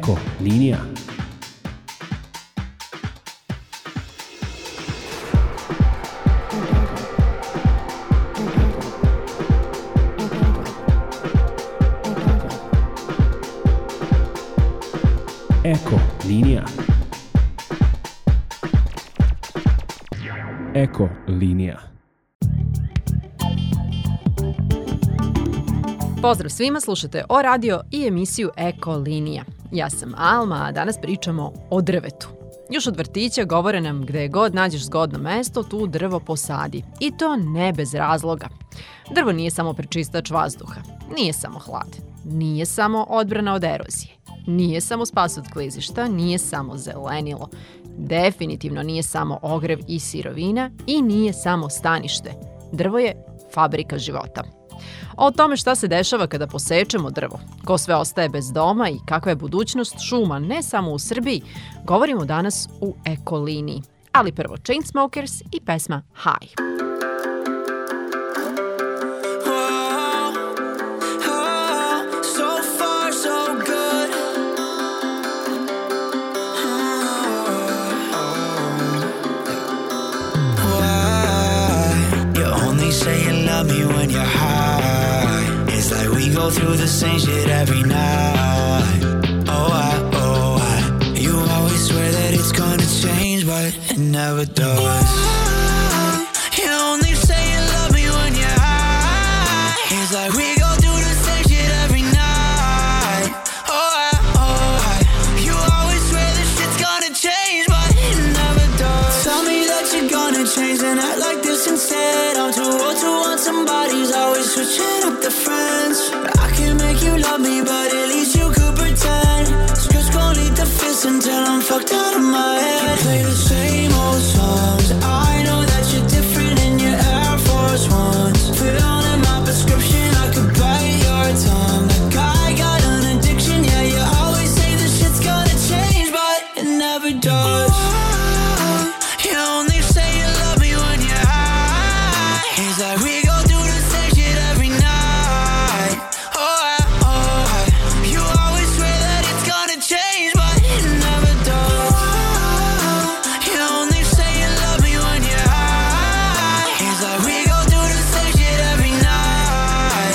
Eko linija. Eko linija. Eko linija. Pozdrav svima, slušate O radio i emisiju Eko linija. Ja sam Alma, a danas pričamo o drvetu. Još od vrtića govore nam gde god nađeš zgodno mesto, tu drvo posadi. I to ne bez razloga. Drvo nije samo prečistač vazduha, nije samo hlad, nije samo odbrana od erozije, nije samo spas od klizišta, nije samo zelenilo, definitivno nije samo ogrev i sirovina i nije samo stanište. Drvo je fabrika života. O tome šta se dešava kada posečemo drvo, ko sve ostaje bez doma i kakva je budućnost šuma ne samo u Srbiji, govorimo danas u Eko liniji. Ali prvo Chainsmokers i pesma High. Say you love me when you're high. It's like we go through the same shit every night. Oh, you always swear that it's gonna change, but it never does. You only say you love me when you're high. It's like we go through the same shit every night. Oh, you always swear this shit's gonna change, but it never does. Tell me that you're gonna change and act like this instead. I'm too old to want somebody's always switching up the friends. I can make you love me, but at least you could pretend. Scripts gon' lead the fist until I'm fucked out of my head. You play the same old songs. I know that you're different in your Air Force Ones. Fill in my prescription, I could bite your tongue. That guy got an addiction, yeah, you always say this shit's gonna change, but it never does. You only say you love me when you're high. It's like we go through the same shit every night. Oh, you always swear that it's gonna change, but it never does. You only say you love me when you're high. It's like we go through the same shit every night.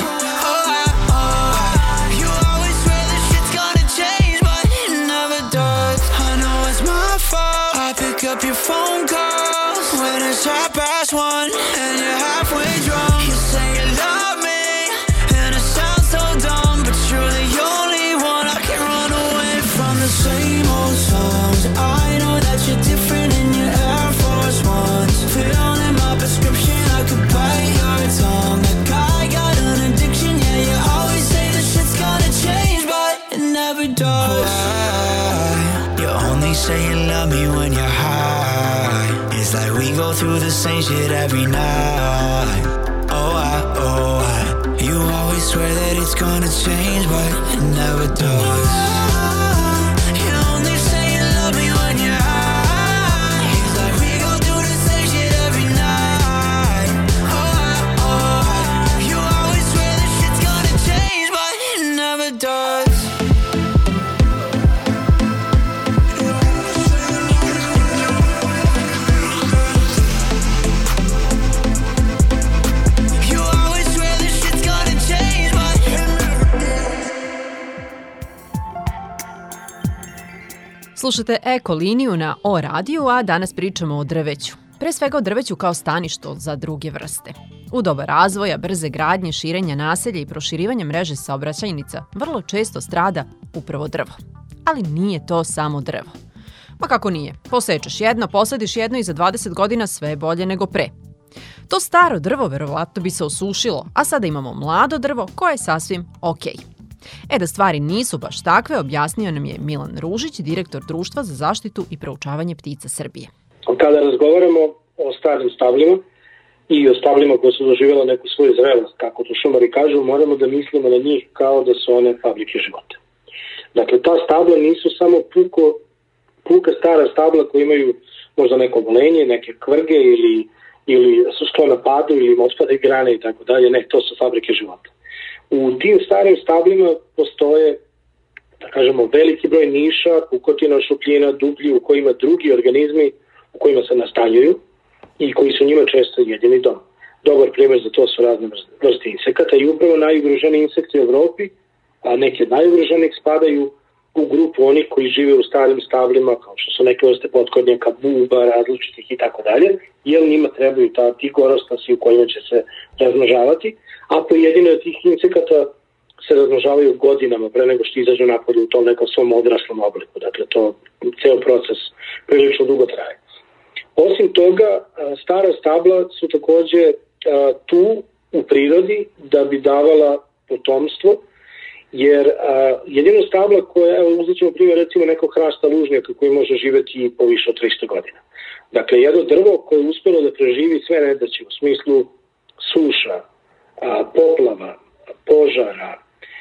Oh, you always swear this shit's gonna change, but it never does. I know it's my fault. I pick up your phone calls when it's 1:30 and you're halfway drunk. You say you love me, and it sounds so dumb, but you're the only one I can run away from. The same old songs. I know that you're different in your Air Force Ones. Fill in my prescription, I could bite your tongue. That guy got an addiction, yeah, you always say this shit's gonna change, but it never does. You only say you love me when you're high. It's like we go through the same shit every night. Oh, you always swear that it's gonna change, but it never does. You only say you love me when you're high. It's like we go through the same shit every night. Oh, you always swear that shit's gonna change, but it never does. Slušate Eko liniju na O radiju, a danas pričamo o drveću. Pre svega o drveću kao staništu za druge vrste. U doba razvoja, brze gradnje, širenja naselja i proširivanja mreže saobraćajnica vrlo često strada upravo drvo. Ali nije to samo drvo. Ma kako nije? Posečeš jedno, posadiš jedno i za 20 godina sve je bolje nego pre. To staro drvo verovatno bi se osušilo, a sada imamo mlado drvo koje je sasvim okej. Da stvari nisu baš takve, objasnio nam je Milan Ružić, direktor Društva za zaštitu i proučavanje ptica Srbije. Kada razgovaramo o starim stablima i o stablima koje su doživjela neku svoju zrelost, kako to šumari kažu, moramo da mislimo na njih kao da su one fabrike života. Dakle, ta stabla nisu samo puka stara stabla koji imaju možda neko obolenje, neke kvrge ili su sklona padu ili im otpadaju grane i tako dalje. Ne, to su fabrike života. U tim starim stablima postoje da kažemo, veliki broj niša, pukotina, šupljina, dublji u kojima drugi organizmi u kojima se nastanjuju i koji su njima često jedini dom. Dobar primjer za to su razne vrste insekata i upravo najugroženiji insekti u Evropi, a neki od najugroženijih spadaju u grupu onih koji žive u starim stablima, kao što su neke vrste potkornjaka, buba, različitih i tako dalje, jer njima trebaju ti gorostasi u kojima će se razmnožavati, a pojedine od tih insekata se razmnožavaju godinama pre nego što izađu napolje u tom nekom svom odraslom obliku. Dakle, to ceo proces prilično dugo traje. Osim toga, stara stabla su takođe tu u prirodi da bi davala potomstvo, jer jedino stabla koja, evo uzet ćemo primjer recimo nekog hrasta lužnjaka koji može živeti po više od 300 godina. Dakle, jedno drvo koje je uspelo da preživi sve nedaće u smislu suša, poplava, požara,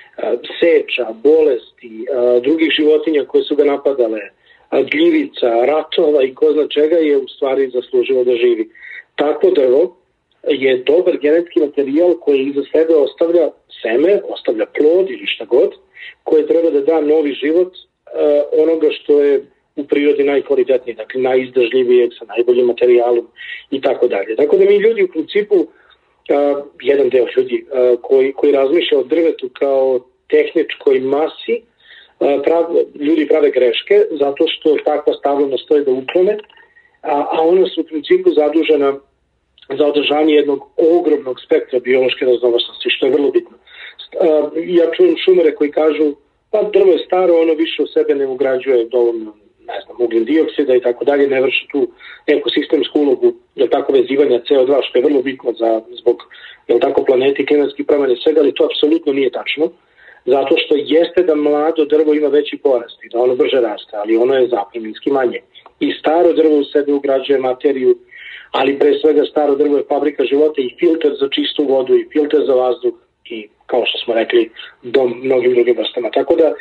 seča, bolesti, drugih životinja koje su ga napadale, gljivica, ratova i ko zna čega, je u stvari zaslužilo da živi. Takvo drvo je dobar genetski materijal koji iza sebe ostavlja seme, ostavlja plod ili šta god, koje treba da da novi život onoga što je u prirodi najkvalitetniji, dakle najizdržljivijeg, sa najboljim materijalom i tako dalje. Tako da mi ljudi u principu, jedan deo ljudi koji razmišlja o drvetu kao tehničkoj masi, ljudi prave greške zato što takva stabla nastoje da uklone, a ona su u principu zadužena za održanje jednog ogromnog spektra biološke raznovrsnosti, što je vrlo bitno. Ja čujem šumare koji kažu, pa drvo je staro, ono više u sebe ne ugrađuje dovoljno, ugljen dioksida i tako dalje, ne vrši tu ekosistemsku ulogu, tako vezivanja CO2, što je vrlo bitno zbog planeti, klimatskih promjena i svega, ali to apsolutno nije tačno, zato što jeste da mlado drvo ima veći porast i da ono brže raste, ali ono je zapremninski manje. I staro drvo u sebe ugrađuje materiju, ali pre svega staro drvo je fabrika života i filter za čistu vodu i filter za vazduh i, kao što smo rekli, dom mnogim drugim vrstama. Tako da,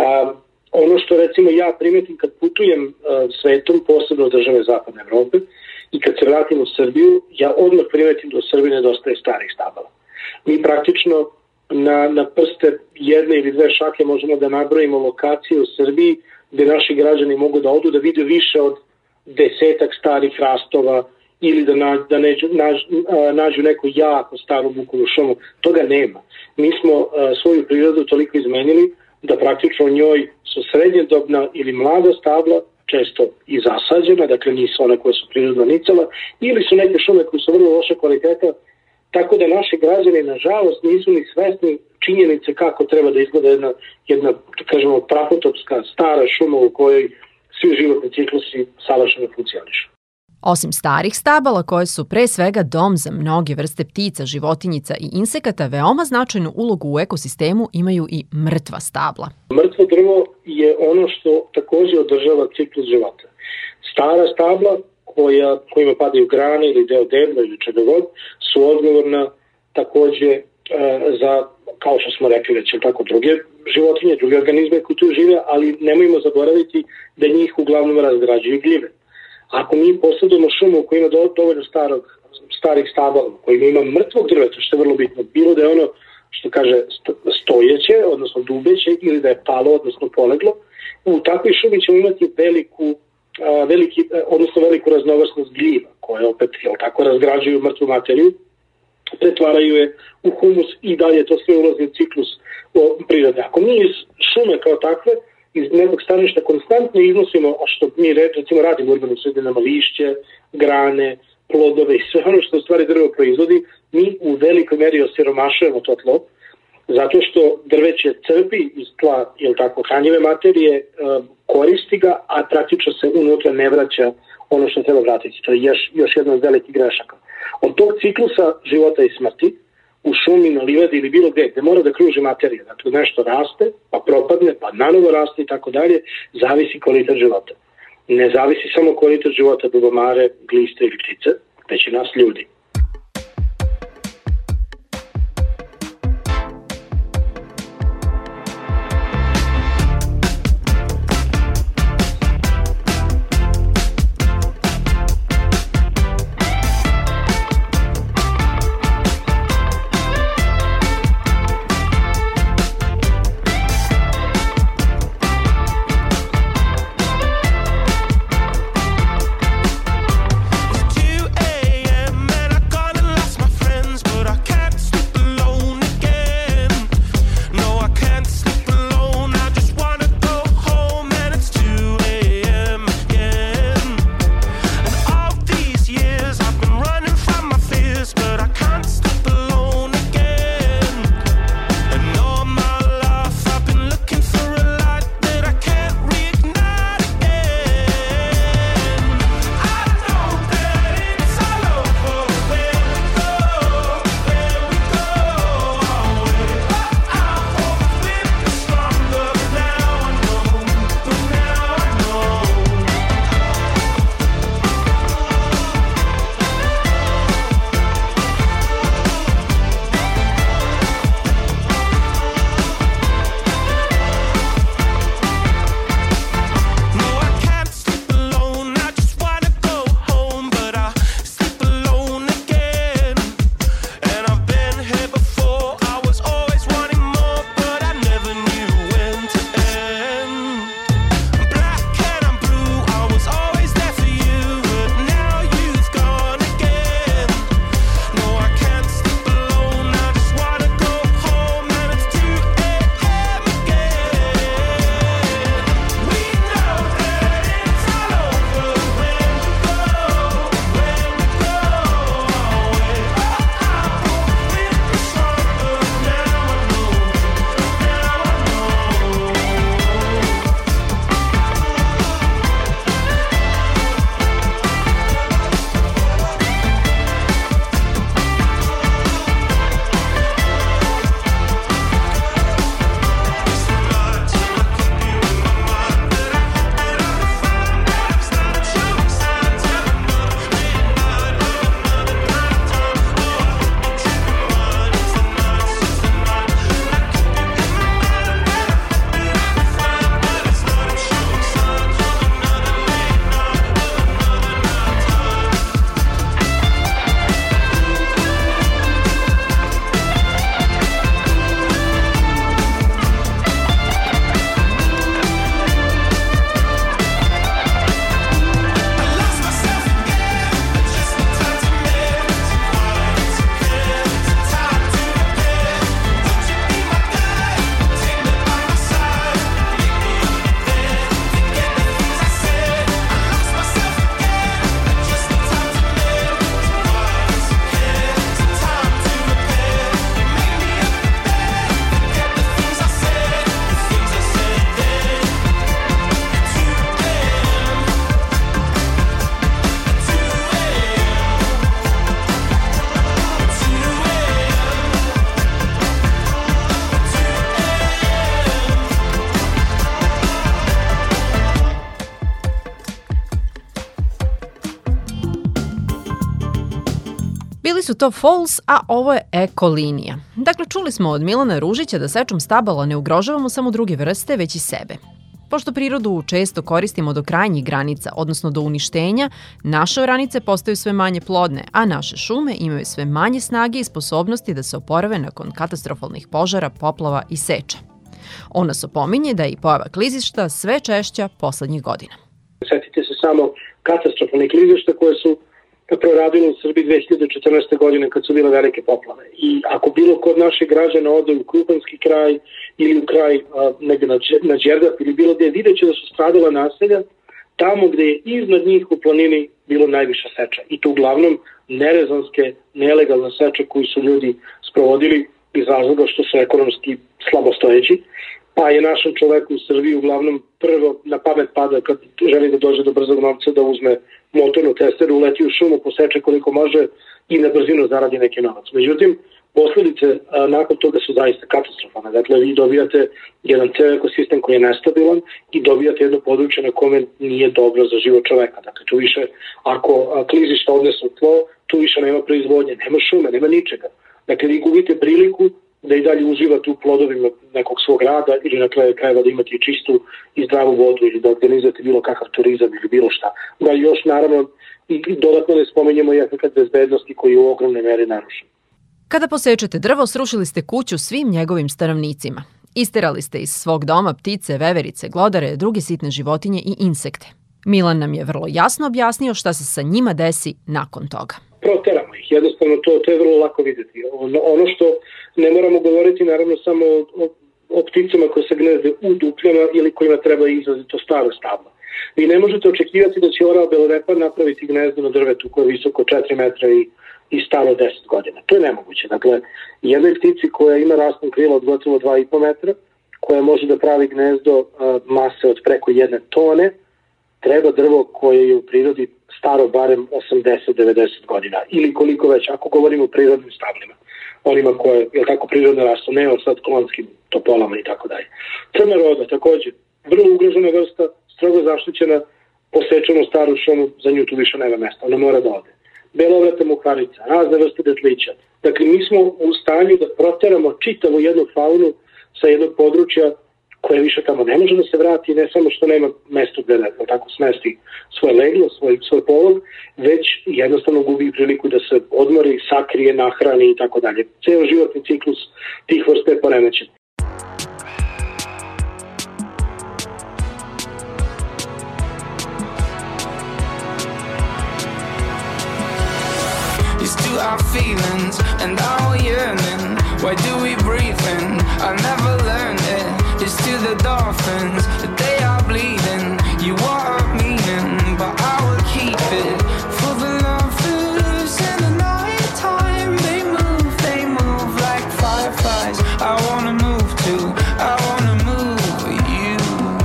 ono što recimo ja primetim kad putujem svetom, posebno države Zapadne Evrope, i kad se vratim u Srbiju, ja odmah primetim da u Srbiji nedostaje starih stabala. Mi praktično na prste jedne ili dve šake možemo da nabrojimo lokacije u Srbiji gde naši građani mogu da odu da vide više od 10 starih hrastova ili da nađu neku jako staru bukovu šumu. Toga nema. Mi smo svoju prirodu toliko izmenili da praktično u njoj su srednjedobna ili mlada stabla, često i zasađena, dakle nisu one koje su prirodno nicala, ili su neke šume koje su vrlo loše kvaliteta, tako da naši građani, nažalost, nisu ni svesni činjenice kako treba da izgleda jedna kažemo, prapotopska stara šuma u kojoj svi životni ciklusi savršeno funkcionišu. Osim starih stabala koje su pre svega dom za mnoge vrste ptica, životinjica i insekata, veoma značajnu ulogu u ekosistemu imaju i mrtva stabla. Mrtvo drvo je ono što takođe održava ciklus života. Stara stabla kojima padaju grane ili deo debla ili čega god su odgovorna takođe za, kao što smo rekli već, tako druge životinje, druge organizme koji tu žive, ali nemojmo zaboraviti da njih uglavnom razgrađuju gljive. Ako mi posjedujemo šumu u kojoj ima dovoljno starih stabala, u kojima ima mrtvog drveta, što je vrlo bitno, bilo da je ono što kaže stojeće, odnosno dubeće, ili da je palo, odnosno poleglo, u takvoj šumi ćemo imati veliku raznovrsnost gljiva, koje opet tako razgrađuju mrtvu materiju, pretvaraju je u humus i dalje to sve ulazi u ciklus prirode. Ako mi iz šume kao takve, iz nekog staništa konstantno iznosimo, a što mi recimo radimo u urbanim sredinama, lišće, grane, plodove i sve ono što u stvari drvo proizvodi, mi u velikoj meri osiromašujemo to tlo, zato što drveće crpi iz tla, hranjive materije, koristi ga, a praktično se unutra ne vraća ono što treba vratiti. To je još jedna od velikih grešaka. Od tog ciklusa života i smrti, u šumi, na livadi ili bilo gde mora da kruži materija. Dakle, nešto raste, pa propadne, pa nanovo raste i tako dalje, zavisi kvalitet života. Ne zavisi samo kvalitet života dubomare, gliste ili ptice, već i nas ljudi. Bili su to Falls, a ovo je Eko linija. Dakle, čuli smo od Milana Ružića da sečom stabala ne ugrožavamo samo druge vrste, već i sebe. Pošto prirodu često koristimo do krajnjih granica, odnosno do uništenja, naše oranice postaju sve manje plodne, a naše šume imaju sve manje snage i sposobnosti da se oporave nakon katastrofalnih požara, poplava i seča. On nas opominje da je i pojava klizišta sve češća poslednjih godina. Sjetite se samo katastrofalnih klizišta koje su proradili u Srbiji 2014. godine kad su bile velike poplave. I ako bilo kod naših građana ode u Krupanski kraj ili u kraj negde na Đerdap ili bilo gde, vidjet će da su stradala naselja tamo gde je iznad njih u planini bilo najviša seča. I to uglavnom nerezonske, nelegalne seče koji su ljudi sprovodili iz razloga što su ekonomski slabostojeći. Pa je našem čoveku u Srbiji uglavnom prvo na pamet pada kad želi da dođe do brzog novca da uzme motornu testeru, uleti u šumu, poseče koliko može i na brzinu zaradi neki novac. Međutim, posledice nakon toga su zaista katastrofalne. Dakle, vi dobijate jedan ceo ekosistem koji je nestabilan i dobijate jedno područje na kome nije dobro za život čoveka. Dakle, tu više, ako klizišta odnesu tlo, tu više nema proizvodnje, nema šume, nema ničega. Dakle, vi gubite priliku da i dalje uživate u plodovima nekog svog rada ili na kraju krajeva da imate i čistu i zdravu vodu ili da organizujete bilo kakav turizam ili bilo šta. Da još naravno i dodatno ne spomenjemo i efekat bezbednosti koji je u ogromnoj meri narušen. Kada posečete drvo, srušili ste kuću svim njegovim stanovnicima. Isterali ste iz svog doma ptice, veverice, glodare, druge sitne životinje i insekte. Milan nam je vrlo jasno objasnio šta se sa njima desi nakon toga. Proteramo ih, jednostavno to je vrlo lako vidjeti. Ono što ne moramo govoriti naravno samo o pticama koje se gnezde u dupljama ili kojima treba izrazito staro stablo. Vi ne možete očekivati da će orao belorepar napraviti gnezdo na drvetu koje je visoko 4 metra i staro 10 godina. To je nemoguće. Dakle, jednoj ptici koja ima raspon krila od gotovo 2,5 metra, koja može da pravi gnezdo mase od preko 1 tone, treba drvo koje je u prirodi staro barem 80-90 godina ili koliko već, ako govorimo o prirodnim stablima. Onima koje, je tako, prirodno rastu, ne od sad kolonskim topolama i tako dalje. Crna roda, također, vrlo ugrožena vrsta, strogo zaštićena, posečemo staru šumu, za nju tu više nema mesta, ona mora da ode. Belovrata muharica, razne vrste detlića. Dakle, mi smo u stanju da proteramo čitavu jednu faunu sa jednog područja koje više tamo ne može da se vrati, ne samo što nema mesto gde da tako smesti svoje leglo, svoj polog, već jednostavno gubi priliku da se odmori, sakrije, nahrani i tako dalje. Ceo životni ciklus tih vrsta je poremećen. Our feelings and our yearning. Why do we breathe in? I never learned it. It's to the dolphins, they are bleeding. You are meaning, but I will keep it for the lovers in the night time. They move like fireflies. I wanna move too. I wanna move with you.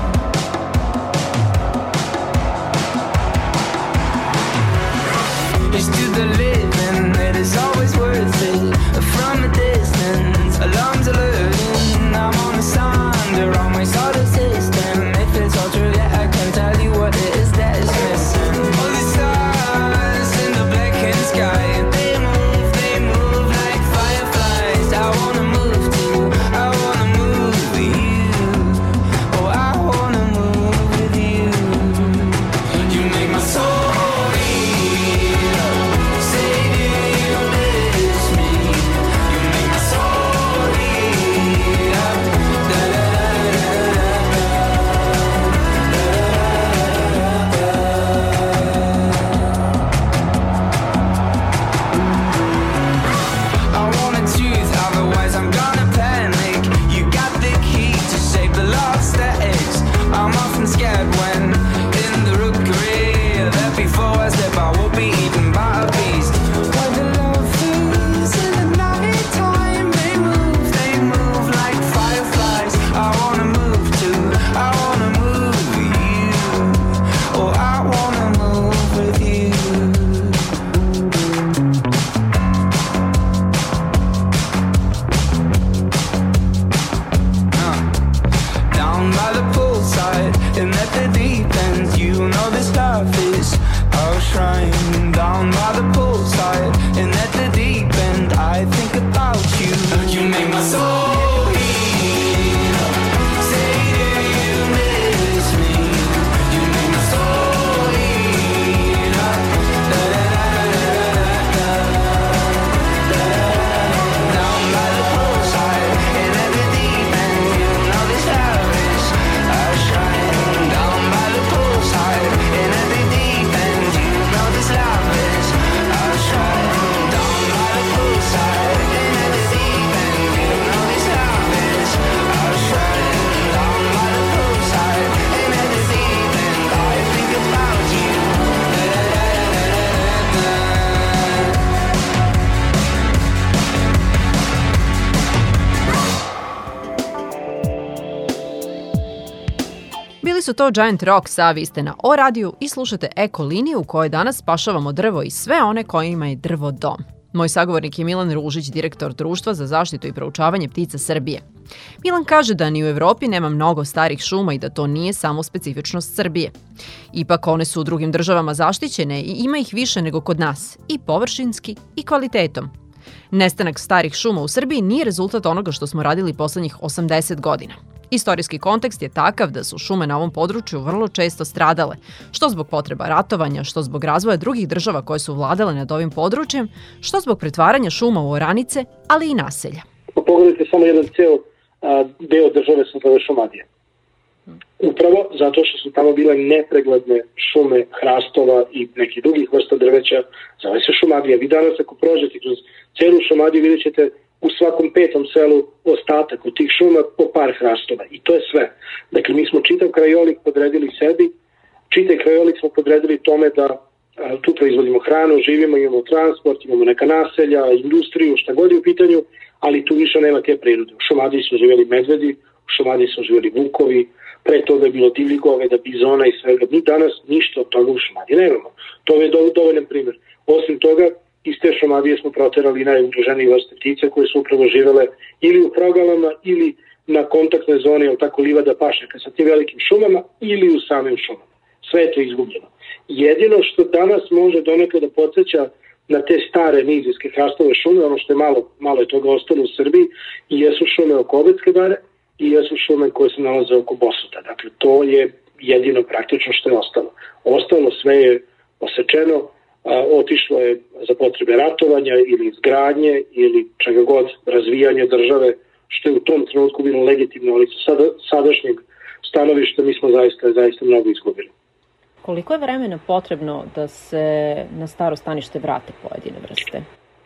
It's to the living. It's always worth it. From a distance, alarms alerting. I'm on a sonder on my solar system. If it's all true, yeah, I can tell you what it is that is missing. All the stars in the blackened sky, they move like fireflies. I wanna move too. I wanna move with you. Oh, I wanna move with you. You make my soul beat. Say su to Giant Rocks, a vi ste na O radiju i slušate Eko liniju u kojoj danas spašavamo drvo i sve one kojima je drvo dom. Moj sagovornik je Milan Ružić, direktor Društva za zaštitu i proučavanje ptica Srbije. Milan kaže da ni u Evropi nema mnogo starih šuma i da to nije samo specifičnost Srbije. Ipak one su u drugim državama zaštićene i ima ih više nego kod nas, i površinski i kvalitetom. Nestanak starih šuma u Srbiji nije rezultat onoga što smo radili poslednjih 80 godina. Istorijski kontekst je takav da su šume na ovom području vrlo često stradale, što zbog potreba ratovanja, što zbog razvoja drugih država koje su vladale nad ovim područjem, što zbog pretvaranja šuma u oranice, ali i naselja. Pogledajte samo jedan ceo deo države se zove Šumadija. Upravo zato što su tamo bile nepregledne šume hrastova i nekih drugih vrsta drveća, zove se Šumadija. Vi danas ako prođete kroz celu Šumadiju vidjet ćete u svakom petom selu ostatak od tih šuma po par hrastova. I to je sve. Dakle, mi smo čitav krajolik podredili sebi, čitav krajolik smo podredili tome da tu proizvodimo hranu, živimo, imamo transport, imamo neka naselja, industriju, šta god je u pitanju, ali tu više nema te prirode. U Šumadiji su živjeli medvedi, u Šumadiji su živjeli vukovi, pre toga je bilo divljih goveda, bizona i svega. Mi danas ništa od toga u Šumadiji nemamo. To je dovoljan primjer. Osim toga, iz te Šumadije smo proterali najugroženije vrste ptice koje su upravo živele ili u progalama ili na kontaktnoj zoni, tako livada pašnjaka sa tim velikim šumama ili u samim šumama. Sve je to izgubljeno. Jedino što danas može donekle da podsjeća na te stare nizijske hrastove šume, ono što je malo je toga ostalo u Srbiji, i jesu šume oko Obedske bare i jesu šume koje se nalaze oko Bosuta. Dakle, to je jedino praktično što je ostalo. Ostalo sve je osečeno, otišlo je za potrebe ratovanja ili izgradnje ili čega god, razvijanja države, što je u tom trenutku bilo legitimno, ali sa sadašnjeg stanovišta mi smo zaista mnogo izgubili. Koliko je vremena potrebno da se na staro stanište vrate pojedine vrste?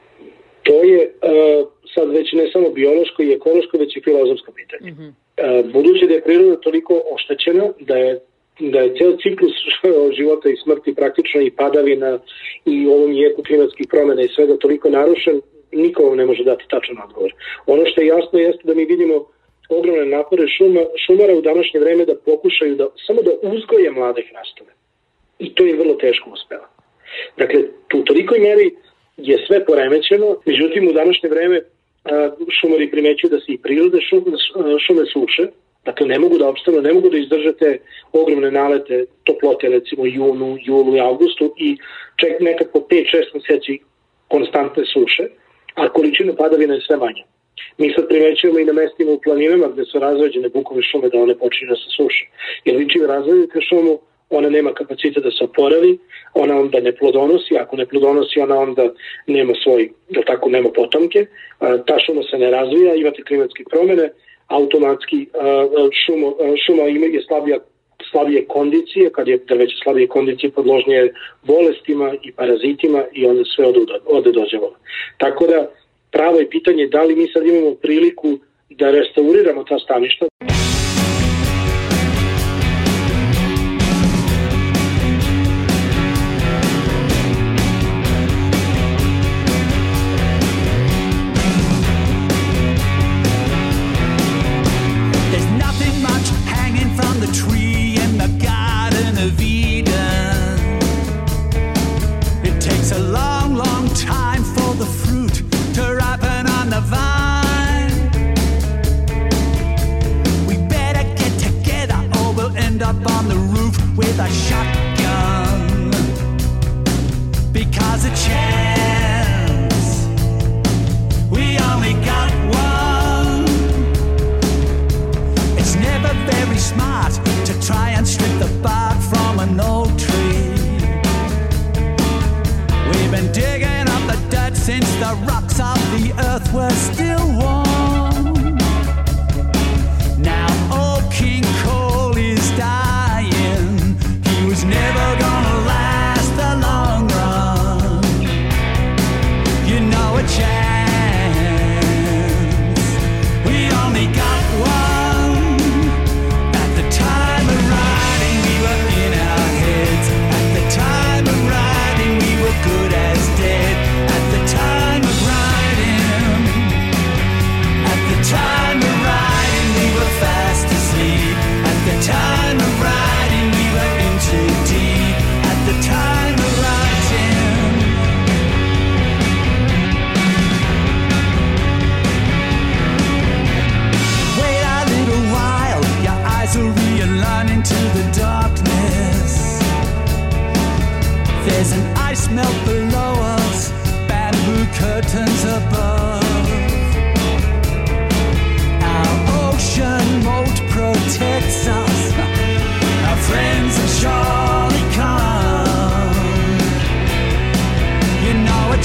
To je sad već ne samo biološko i ekološko, već i filozofsko pitanje. Budući da je priroda toliko oštećena, da je ceo ciklus života i smrti praktično i padavina i ovom jeku klimatskih promjena i svega toliko narušen, niko vam ne može dati tačan odgovor. Ono što je jasno jeste da mi vidimo ogromne napore šumara u današnje vreme da pokušaju samo da uzgoje mlade hrastove. I to je vrlo teško uspeva. Dakle, u tolikoj meri je sve poremećeno, međutim u današnje vreme šumari primećuju da se i prirode šume suše, dakle ne mogu da opstanu, ne mogu da izdrže te ogromne nalete toplote, recimo junu, julu i avgustu i čak nekako 5-6 meseci konstantne suše, a količina padavina je sve manja. Mi sad primećujemo i na mestima u planinama gde su razređene bukove šume da one počinju da se suše. Jer vi čim razredite šumu, ona nema kapacitet da se oporavi, ona onda ne plodonosi, ako ne plodonosi ona onda nema nema potomke, ta šuma se ne razvija, imate klimatske promjene, automatski šuma je slabije kondicije, kad je drveće slabije kondicije podložnije bolestima i parazitima i onda sve ode dođevalo. Tako da pravo je pitanje da li mi sad imamo priliku da restauriramo ta staništa. We were There's an ice melt below us, bamboo curtains above. Our ocean moat protects us. Our friends have surely come. You know a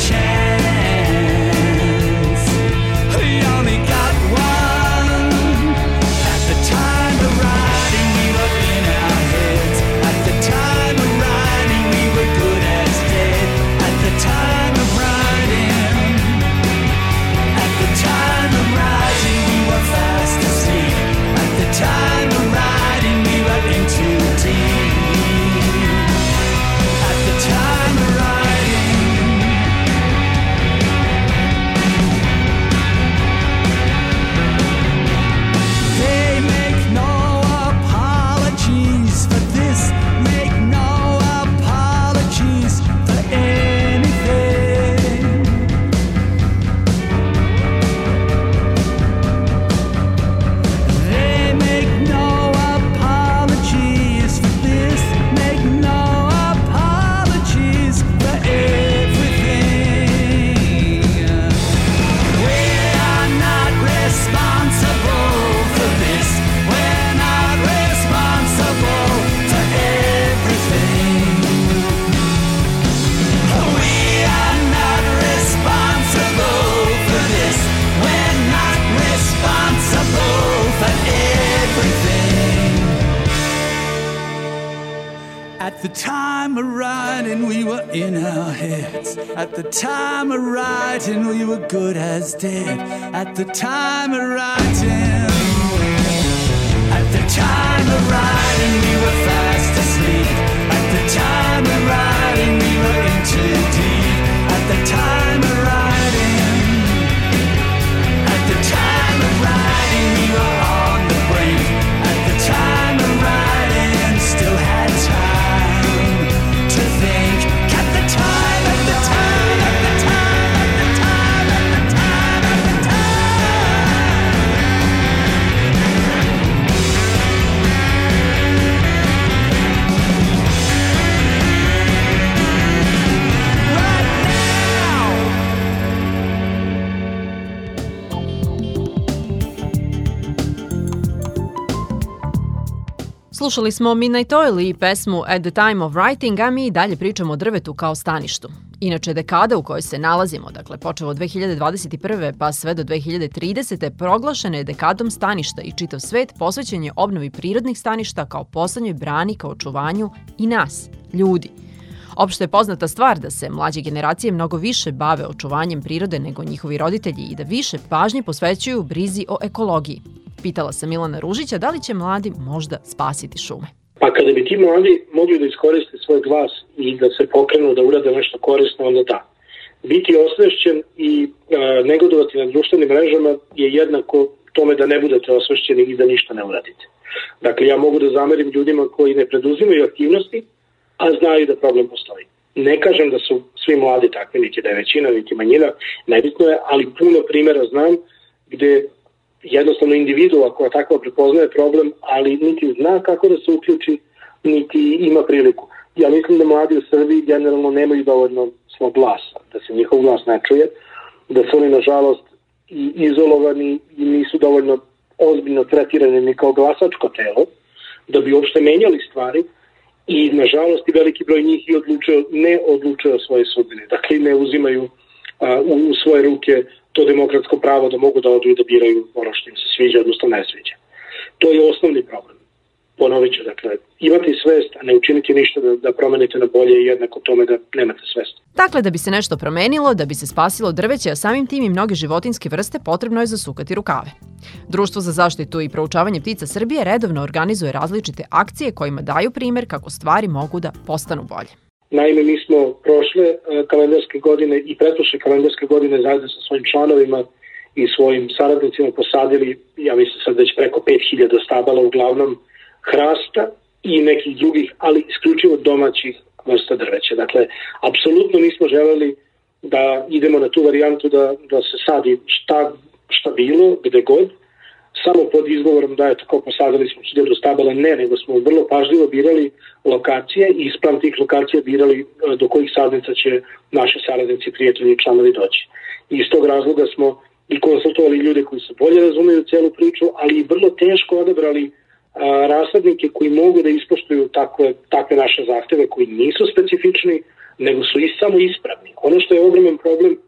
chance. We only got one. At the time of writing, we were in our heads. At the time of writing, we were good as dead. At the time of writing, at the time of writing, we were fast asleep. At the time of writing, we were in too deep. At the time of writing. They make no apologies for this, make no apologies for anything. They make no apologies for this, make no apologies for everything. We are not responsible for this, we're not responsible for everything. We are not responsible for this, we're not responsible for everything. At the time of writing, we were in our heads. At the time of writing, we were good as dead. At the time of writing, at the time of writing, we were fast asleep. At the time of writing, we were in too deep. At the time of writing, at the time of writing, we were on the brink. At the time of writing, still had time to think. At the time, at the time, at the time, at the time, at the time, at the right now. Slušali smo Midnight Oil i pesmu At the Time of Writing, a mi dalje pričamo o drvetu kao staništu. Inače, dekada u kojoj se nalazimo, dakle počevo od 2021. pa sve do 2030. proglašena je dekadom staništa i čitav svet posvećen je obnovi prirodnih staništa kao poslednjoj brani ka očuvanju i nas, ljudi. Opšte je poznata stvar da se mlađe generacije mnogo više bave očuvanjem prirode nego njihovi roditelji i da više pažnje posvećuju brizi o ekologiji. Pitala sam Milana Ružića da li će mladi možda spasiti šume. Pa kada bi ti mladi mogli da iskoriste svoj glas i da se pokrenu da urade nešto korisno, onda da. Biti osvešćen i negodovati na društvenim mrežama je jednako tome da ne budete osvešćeni i da ništa ne uradite. Dakle, ja mogu da zamerim ljudima koji ne preduzimaju aktivnosti, a znaju da problem postoji. Ne kažem da su svi mladi takvi, niti da je većina, niti manjina, nebitno je, ali puno primjera znam gde jednostavno individua koja takva prepoznaje problem, ali niti zna kako da se uključi, niti ima priliku. Ja mislim da mladi u Srbiji generalno nemaju dovoljno svog glasa, da se njihov glas ne čuje, da su oni nažalost i izolovani i nisu dovoljno ozbiljno tretirani ni kao glasačko telo, da bi uopšte menjali stvari i nažalost i veliki broj njih i ne odlučuje o svojoj sudbini. Dakle, ne uzimaju u svoje ruke to demokratsko pravo da mogu da odu i da biraju ono što im se sviđa, odnosno ne sviđa. To je osnovni problem. Ponovit ću, dakle, imati svest, a ne učiniti ništa da promenite na bolje je jednako tome da nemate svest. Dakle, da bi se nešto promenilo, da bi se spasilo drveće, a samim tim i mnoge životinjske vrste, potrebno je zasukati rukave. Društvo za zaštitu i proučavanje ptica Srbije redovno organizuje različite akcije kojima daju primer kako stvari mogu da postanu bolje. Naime, mi smo prošle kalendarske godine i pretprošle kalendarske godine zajedno sa svojim članovima i svojim saradnicima posadili, ja mislim sad već preko 5000 stabala, uglavnom hrasta i nekih drugih, ali isključivo domaćih vrsta drveća. Dakle, apsolutno nismo želeli da idemo na tu varijantu da se sadi šta bilo, gde god. samo pod izgovorom da je tako posadili smo 1000 stabala, ne, nego smo vrlo pažljivo birali lokacije i ispram tih lokacija birali do kojih sadnica će naši saradnici, prijatelji i članovi doći. I iz tog razloga smo i konsultovali ljude koji se bolje razumeju celu priču, ali i vrlo teško odabrali rasadnike koji mogu da ispoštuju takve naše zahteve, koji nisu specifični, nego su i samo ispravni. Ono što je ogroman problem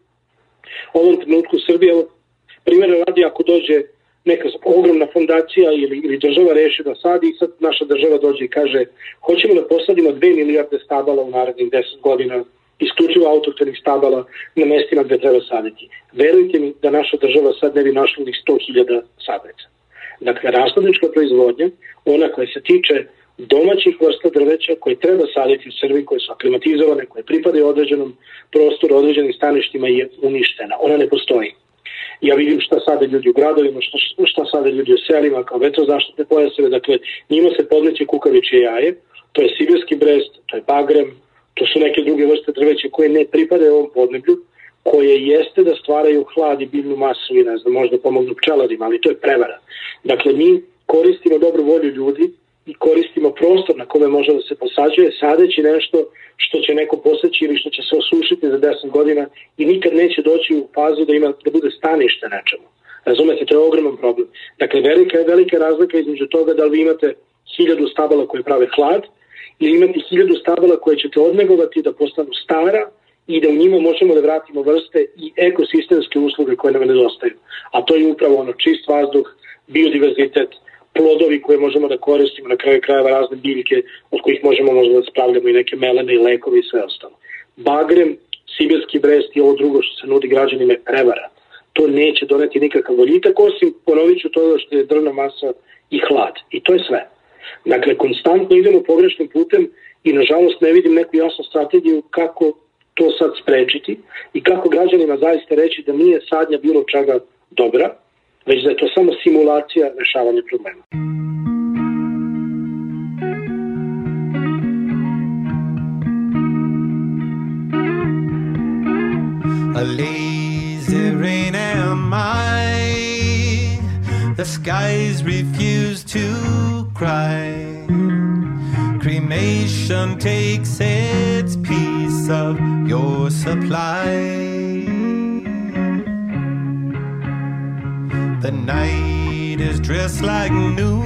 u ovom trenutku u Srbiji, evo, primjera radi, ako dođe neka ogromna fondacija ili država reši da sadi i sad naša država dođe i kaže hoćemo da posadimo 2 milijarde stabala u narednih 10 godina, isključivo autohtonih stabala na mestima gde treba saditi. Verujte mi da naša država sad ne bi našla ni 100.000 sadnica. Dakle, rasadnička proizvodnja, ona koja se tiče domaćih vrsta drveća koje treba saditi u Srbiji, koje su aklimatizovane, koje pripadaju određenom prostoru, određenim staništima, je uništena. Ona ne postoji. Ja vidim šta sade ljudi u gradovima, šta sade ljudi u selima kao vetrozaštitne pojaseve, dakle njima se podmeće kukavičje jaje, to je sibirski brest, to je bagrem, to su neke druge vrste drveća koje ne pripadaju ovom podneblju, koje jeste da stvaraju hlad i biljnu masu i ne znam, možda pomognu pčelarima, ali to je prevara. Dakle, mi koristimo dobru volju ljudi i koristimo prostor na kome može da se posađuje, sadeći nešto što će neko poseći ili što će se osušiti za 10 godina i nikad neće doći u fazu da bude stanište nečemu. Razumete, to je ogroman problem. Dakle, velika razlika između toga da li vi imate 1000 stabala koje prave hlad ili imate 1000 stabala koje ćete odnegovati da postanu stara i da u njima možemo da vratimo vrste i ekosistemske usluge koje nam nedostaju. A to je upravo ono čist vazduh, biodiverzitet, plodovi koje možemo da koristimo, na kraju krajeva razne biljke od kojih možemo možda da spravljamo i neke melene i lekove i sve ostalo. Bagrem, sibirski brest i ovo drugo što se nudi građanima je prevara. To neće doneti nikakav boljitak, osim ponovit ću toga što je drvna masa i hlad. I to je sve. Dakle, konstantno idemo pogrešnim putem i nažalost ne vidim neku jasnu strategiju kako to sad sprečiti i kako građanima zaista reći da nije sadnja bilo čega dobra, već da je to samo simulacija rešavanja problema. A lazy rain am I, the skies refuse to cry. Cremation takes its piece of your supply. The night is dressed like noon.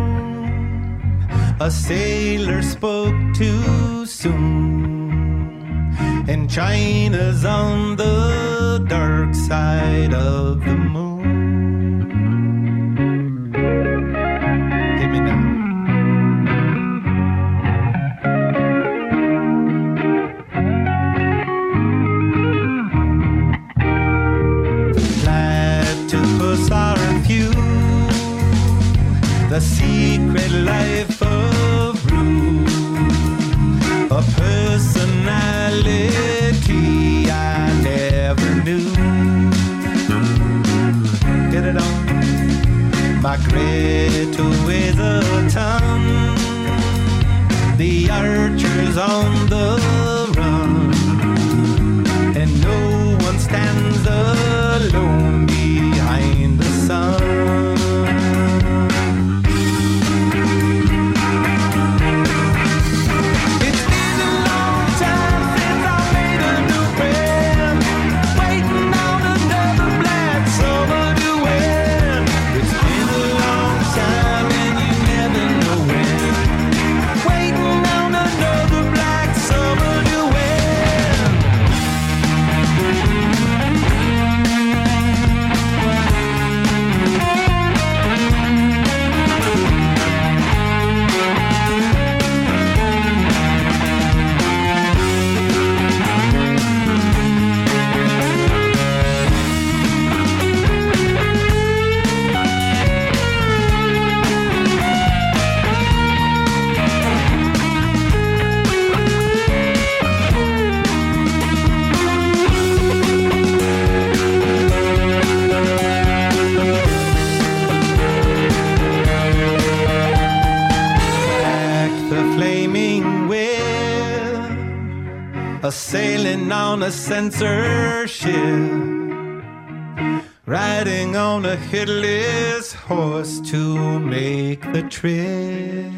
A sailor spoke too soon, and China's on the dark side of the moon. Hit me now. The secret life of Rue, a personality I never knew. Get it on. My Greta weighs a ton, the archer's on the run, and no one stands alone behind the sun. Sailing on a censorship, riding on a headless horse to make the trip.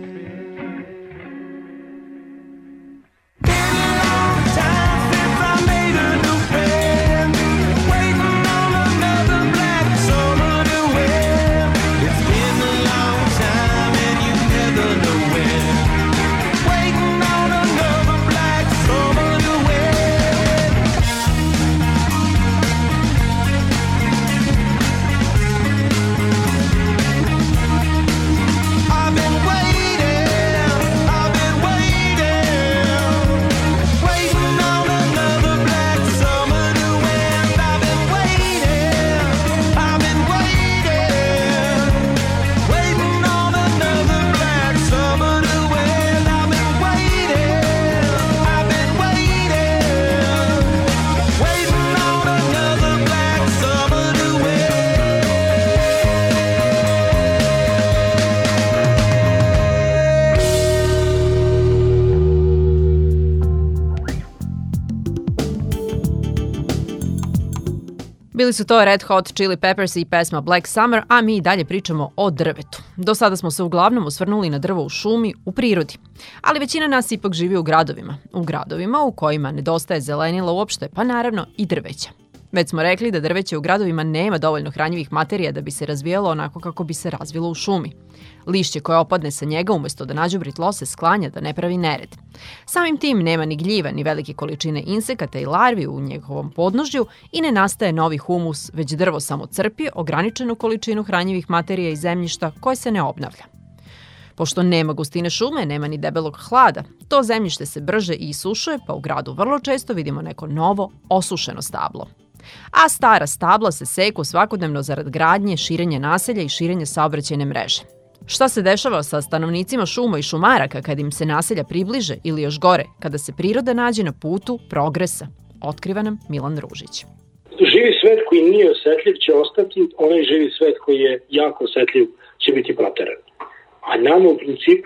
Bili su to Red Hot Chili Peppers i pesma Black Summer, a mi dalje pričamo o drvetu. Do sada smo se uglavnom osvrnuli na drvo u šumi, u prirodi. Ali većina nas ipak živi u gradovima. U gradovima u kojima nedostaje zelenila uopšte, pa naravno i drveća. Već smo rekli da drveće u gradovima nema dovoljno hranjivih materija da bi se razvijalo onako kako bi se razvilo u šumi. Lišće koje opadne sa njega umjesto da nađubri tlo se sklanja da ne pravi nered. Samim tim nema ni gljiva ni velike količine insekata i larvi u njegovom podnožju i ne nastaje novi humus, već drvo samo crpi ograničenu količinu hranjivih materija i zemljišta koje se ne obnavlja. Pošto nema gustine šume, nema ni debelog hlada, to zemljište se brže i isušuje, pa u gradu vrlo često vidimo neko novo, osušeno stablo. A stara stabla se seku svakodnevno zarad gradnje, širenja naselja i širenja saobraćajne mreže. Šta se dešava sa stanovnicima šuma i šumaraka kad im se naselja približe ili još gore, kada se priroda nađe na putu progresa? Otkriva nam Milan Ružić. Živi svet koji nije osetljiv će ostati, onaj živi svet koji je jako osetljiv će biti proteran. A nama u principu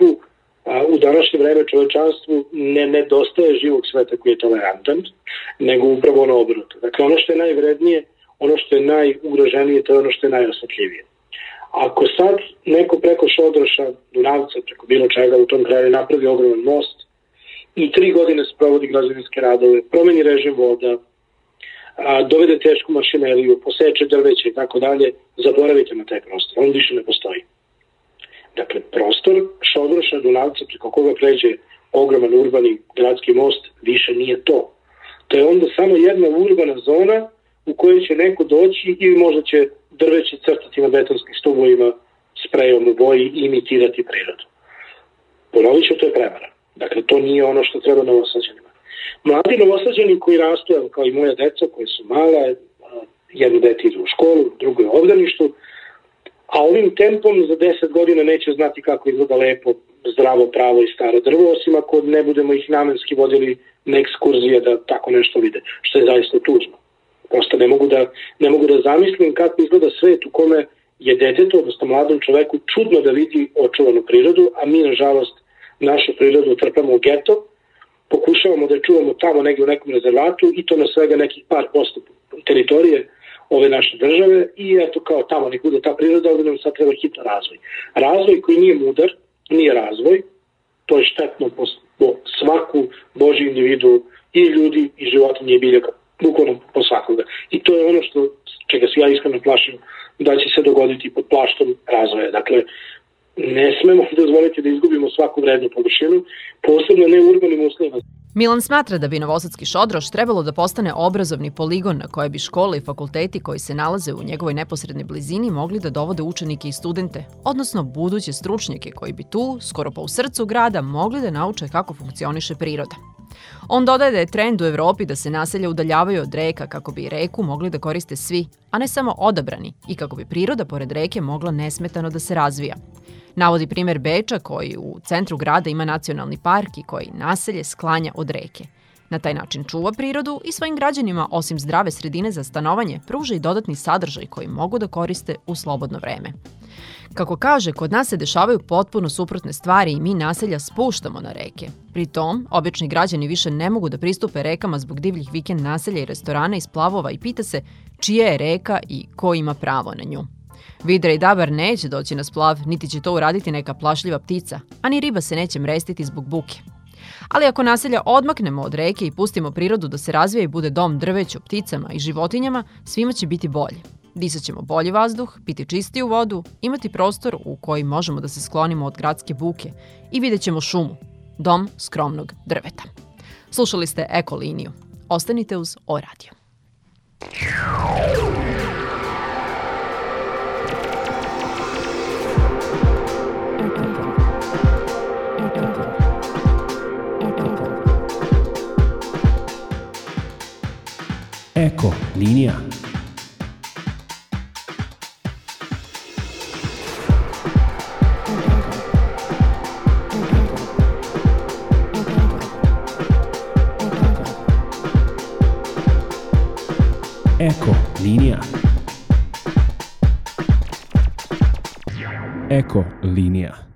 u današnje vreme čovečanstvu ne nedostaje živog sveta koji je tolerantan, nego upravo ono obrnuto. Dakle, ono što je najvrednije, ono što je najugroženije, to je ono što je najosjetljivije. Ako sad neko preko Šodroša, Dunavca, preko bilo čega u tom kraju napravi ogroman most i 3 godine sprovodi građevinske radove, promeni režim voda, dovede tešku mašineriju, poseče drveće i tako dalje, zaboravite na taj prostor, on više ne postoji. Dakle, prostor Šodroša, Dunavca, preko koga pređe ogroman urbani gradski most, više nije to. To je onda samo jedna urbana zona u kojoj će neko doći ili možda će drveće crtati na betonskim stubovima sprejom u boji i imitirati prirodu. Ponovit ću, to je prevara. Dakle, to nije ono što treba novosađenima. Mladi novosađeni koji rastu, kao i moja deca, koje su mala, jedno dete ide u školu, drugo je u obdaništu, a ovim tempom za 10 godina neće znati kako izgleda lepo, zdravo, pravo i staro drvo, osim ako ne budemo ih namenski vodili na ekskurzije da tako nešto vide, što je zaista tužno. Prosto ne mogu da zamislim kako izgleda svet u kome je detetu, odnosno mladom čoveku, čudno da vidi očuvanu prirodu, a mi, nažalost, našu prirodu trpamo u geto, pokušavamo da je čuvamo tamo negdje u nekom rezervatu i to na svega nekih par posto teritorije ove naše države i eto kao tamo nek bude ta priroda, ovdje nam sad treba hitno razvoj. Razvoj koji nije mudar, nije razvoj, to je štetno po svaku Božju individu i ljudi i životinje i biljaka, bukvalno po svakoga. I to je ono čega se ja iskreno plašim da će se dogoditi pod plaštom razvoja. Dakle, ne smemo dozvoliti da izgubimo svaku vrednu površinu, posebno ne u urbanim uslovima. Milan smatra da bi Novosadski Šodroš trebalo da postane obrazovni poligon na koje bi škole i fakulteti koji se nalaze u njegovoj neposrednoj blizini mogli da dovode učenike i studente, odnosno buduće stručnjake koji bi tu, skoro pa u srcu grada, mogli da nauče kako funkcioniše priroda. On dodaje da je trend u Evropi da se naselja udaljavaju od reka kako bi reku mogli da koriste svi, a ne samo odabrani, i kako bi priroda pored reke mogla nesmetano da se razvija. Navodi primjer Beča koji u centru grada ima nacionalni park i koji naselje sklanja od reke. Na taj način čuva prirodu i svojim građanima, osim zdrave sredine za stanovanje, pruža i dodatni sadržaj koji mogu da koriste u slobodno vreme. Kako kaže, kod nas se dešavaju potpuno suprotne stvari i mi naselja spuštamo na reke. Pri tom, obični građani više ne mogu da pristupe rekama zbog divljih vikend naselja i restorana i splavova i pita se čija je reka i ko ima pravo na nju. Vidra i dabar neće doći na splav, niti će to uraditi neka plašljiva ptica, a ni riba se neće mrestiti zbog buke. Ali ako naselja odmaknemo od reke i pustimo prirodu da se razvija i bude dom drveću, pticama i životinjama, svima će biti bolje. Disat ćemo bolji vazduh, piti čistiju vodu, imati prostor u koji možemo da se sklonimo od gradske buke i vidjet ćemo šumu, dom skromnog drveta. Slušali ste Eko liniju. Ostanite uz O radio. Eko linija. Eko linija. Eko linija.